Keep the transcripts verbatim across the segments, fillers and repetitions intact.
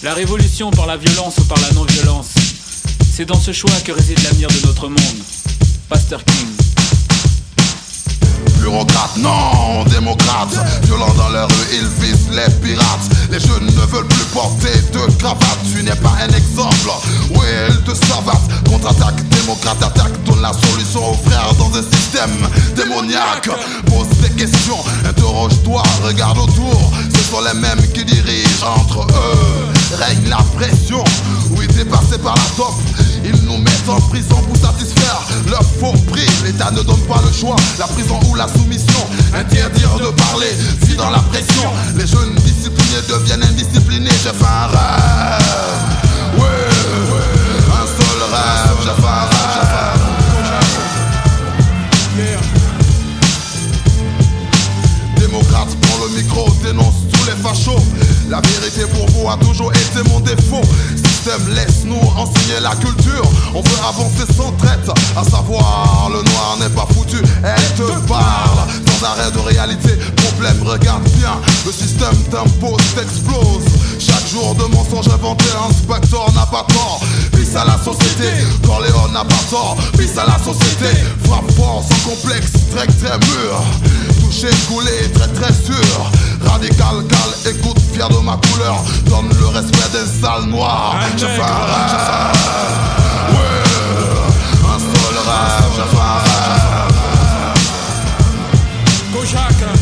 La révolution par la violence ou par la non-violence, c'est dans ce choix que réside l'avenir de notre monde. Pasteur King. Bureaucrates, non, démocrates, violents dans les rues, ils visent les pirates. Les jeunes ne veulent plus porter de cravate. Tu n'es pas un exemple, oui, ils te savatent. Contre-attaque, démocrate, attaque, donne la solution aux frères dans un système démoniaque. Pose des questions, interroge-toi, regarde autour. Ce sont les mêmes qui dirigent, entre eux règne la pression. Oui, dépassés par la top, ils nous mettent en prison pour satisfaire leur faux prix. L'État ne donne pas le choix, la prison ou la soumission. Interdire de parler, vit dans la pression. Les jeunes disciplinés deviennent indisciplinés. J'ai fait un rêve, ouais, un seul rêve. J'ai fait un rêve. Démocrate, prends le micro, dénonce tous les fachos. La vérité pour vous a toujours été mon défaut. Système, laisse-nous enseigner la culture. On veut avancer sans traite, à savoir le noir n'est pas foutu. Elle te parle sans arrêt de réalité. Problème, regarde bien, le système t'impose, t'explose. Chaque jour de mensonges inventés, inspecteur n'a pas tort. Peace à la société, Corléone n'a pas tort. Peace à la société, frappe fort sans complexe, très très mûr. Touché, coulé, très très sûr. Radical, cal, écoute, fier de ma couleur. Donne le respect des sales noirs. J'ai fait un rêve, ouais, un seul rêve. J'ai fait un rêve.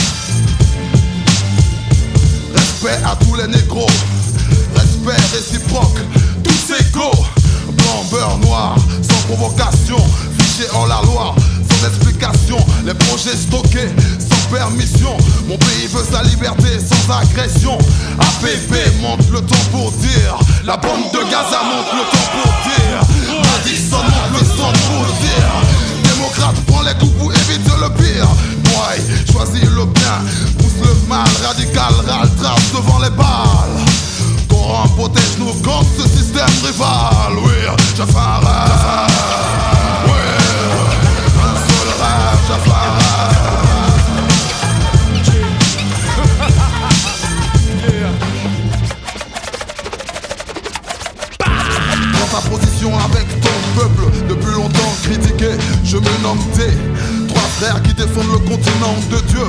Respect à tous les négros, respect réciproque, tous égaux. Blanc, beurre, noir, sans provocation, fiché en la loi, sans explication. Les projets stockés, sans permission. Mon pays veut sa liberté, sans agression. A P P monte le temps pour dire. La bombe de Gaza monte le temps pour dire. Madison monte le son pour dire. Démocrate, prends les coups pour éviter le pire. Boy, choisis le bien, pousse le mal. Radical, râle, trace devant les balles. Coran, protège-nous contre ce système rival. Oui, j'ai fait un rêve. Oui, un seul rêve, j'ai fait un rêve. Prends ta position avec ton peuple, depuis longtemps critiqué. Je me nomme T, trois frères qui défendent le continent de Dieu.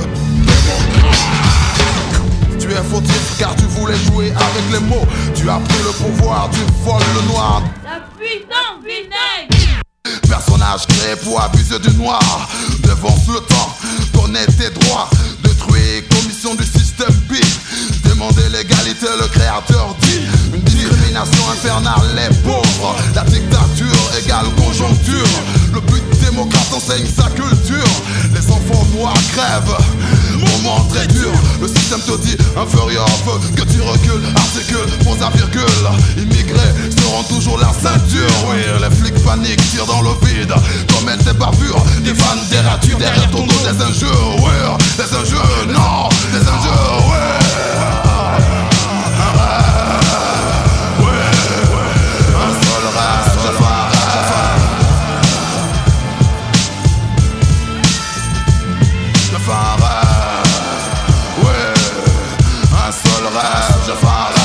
Tu es fautif car tu voulais jouer avec les mots. Tu as pris le pouvoir, tu voles le noir. La puissance vinaigre. Personnage créé pour abuser du noir. Devance le temps, connais tes droits. Détruire commission du système B. Demander l'égalité, le créateur dit. Une discrimination infernale, les pauvres. La dictature égale conjoncture. Le but démocrate enseigne sa culture. Les enfants noirs crèvent, moment très dur. Le système te dit inférieur veut que tu recules. Articule, pose à virgule. Immigrés seront toujours la ceinture. Oui, les flics paniquent, tirent dans le vide. Commettent des bavures, des vannes, des ratures. Derrière ton dos des injures, oui. Des injures, non, des injures, oui. J'ai fait un rêve, ouais, un seul rêve, j'ai fait un rêve.